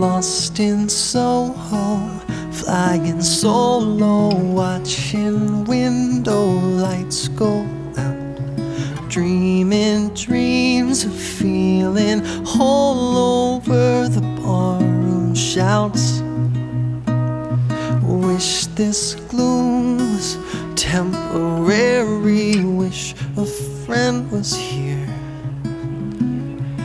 lost in Soho, flying solo, watching window lights go out, dreaming dreams of feeling all over the barroom shouts. Wish this gloom was temporary, wish a friend was here